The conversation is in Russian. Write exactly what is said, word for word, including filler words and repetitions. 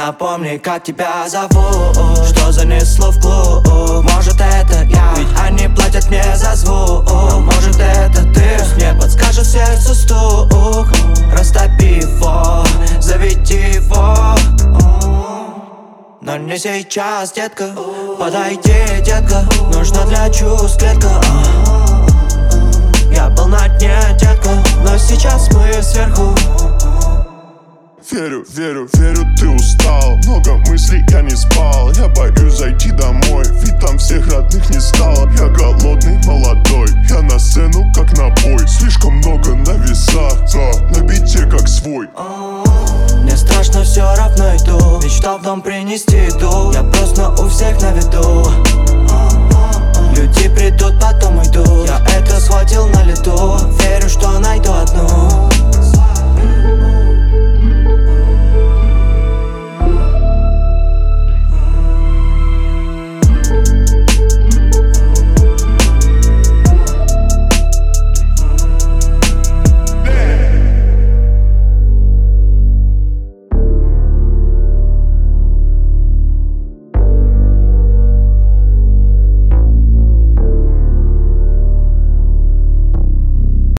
напомни, как тебя зовут. Что занесло в клуб? Может это я, ведь они платят мне за звук. Может это ты, мне подскажет сердце стук. Растопи его, заведи его. Но не сейчас, детка. Подойди, детка. Нужна для чувств клетка. Я был на дне, детка, но сейчас мы сверху. Верю, верю, верю, ты устал. Много мыслей, я не спал. Я боюсь зайти домой, ведь там всех родных не стало. Я голодный, молодой, я на сцену как на бой. Слишком много на весах, да, на бите как свой. Мне страшно, все равно иду. Мечтал в дом принести еду. Я просто у всех на виду. Люди придут, потом уйдут. Я это схватил на лету. Верю, что найду одну.